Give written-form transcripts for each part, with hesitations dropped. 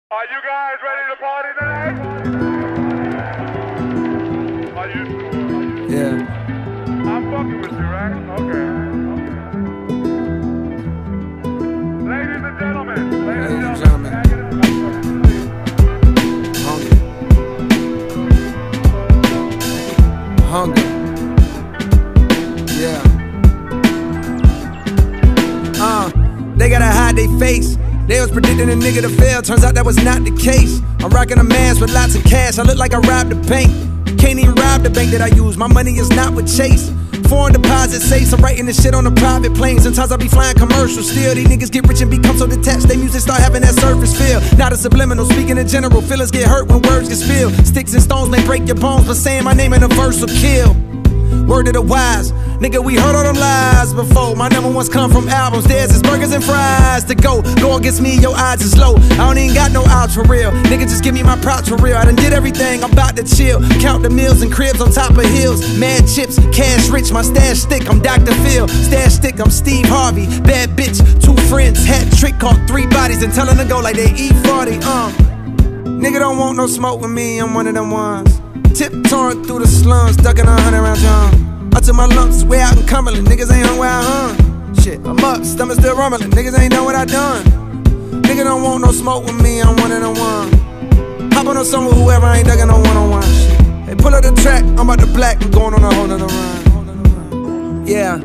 Are you guys ready to party tonight? Are you sure? Yeah. I'm fucking with you, right? Okay. Ladies and gentlemen. Hunger. Yeah. They gotta hide their face. They was predicting a nigga to fail, turns out that was not the case. I'm rocking a mask with lots of cash, I look like I robbed a bank. Can't even rob the bank that I use, my money is not with Chase. Foreign deposit safe, I'm writing this shit on a private plane. Sometimes I be flying commercial still. These niggas get rich and become so detached, they music start having that surface feel. Not a subliminal, speaking in general, feelings get hurt when words get spilled. Sticks and stones may break your bones, but saying my name in a verse will kill. Word of the wise, nigga, we heard all them lies before. My number ones come from albums, theirs is burgers and fries. To go against me, your odds is low. I don't even got no outs for real. Nigga, just give me my props for real. I done did everything, I'm about to chill. Count the meals and cribs on top of hills. Mad chips, cash rich, my stash stick, I'm Dr. Phil. Stash stick, I'm Steve Harvey. Bad bitch, 2 friends, hat trick, caught 3 bodies and tell them to go like they E40. Nigga don't want no smoke with me, I'm one of them ones. Tiptoeing through the slums, ducking 100 round John. I took my lumps way out in Cumberland, niggas ain't hung where I hung. Shit, I'm up, stomach still rumbling, niggas ain't done what I done. Nigga don't want no smoke with me, I'm one of them ones. Hop on a song with whoever, I ain't ducking no one-on-one shit. Hey, pull up the track, I'm about to black, I'm going on a whole nother run. Yeah.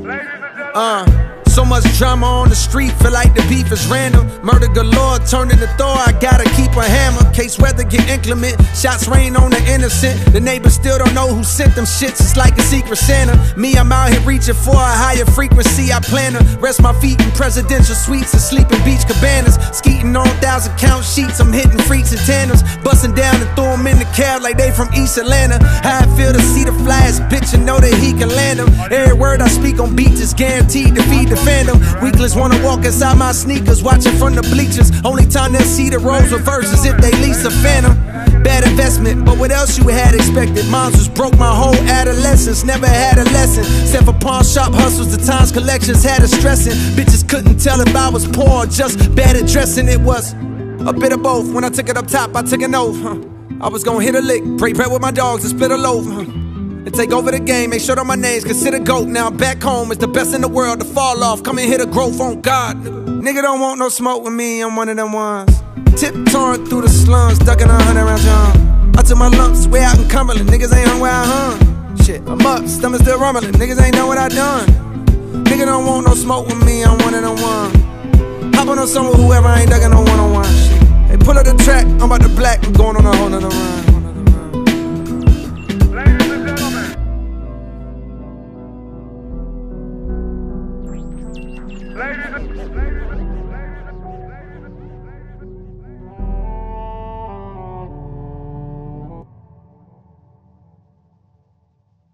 So much drama on the street, feel like the beef is random. Murder galore, turned into Thor, I gotta keep a hammer. Case weather get inclement, shots rain on the innocent. The neighbors still don't know who sent them shits, it's like a secret Santa. Me, I'm out here reaching for a higher frequency, I plan to rest my feet in presidential suites and sleep in beach cabanas. Skeeting on 1,000 count sheets, I'm hitting freaks and tandems. Busting down and throw them in the cab like they from East Atlanta. How I feel to see the flyest bitch and know that he can land them. Every word I speak on beats is guaranteed to feed the fandom. Weakless wanna walk inside my sneakers, watching from the bleachers. Only time they'll see the roles reverse is if they lease a phantom. Bad investment, but what else you had expected? Moms was broke my whole adolescence, never had a lesson. Except for pawn shop hustles, the times collections had us stressing. Bitches couldn't tell if I was poor or just bad at dressing. It was a bit of both. When I took it up top, I took an oath. I was gonna hit a lick, break bread with my dogs and split a loaf. And take over the game, make sure that my name's considered GOAT. Now I'm back home, it's the best in the world to fall off. Come and hit a growth on God. Nigga don't want no smoke with me, I'm one of them ones. Tiptoeing through the slums, ducking 100 round John. I took my lumps way out in Cumberland, niggas ain't hung where I hung. Shit, I'm up, stomach still rumbling, niggas ain't done what I done. Nigga don't want no smoke with me, I'm one of them ones. Hop on a song with whoever, I ain't ducking no one-on-one shit. Hey, pull up the track, I'm about to black, I'm going on a whole nother run. Ladies and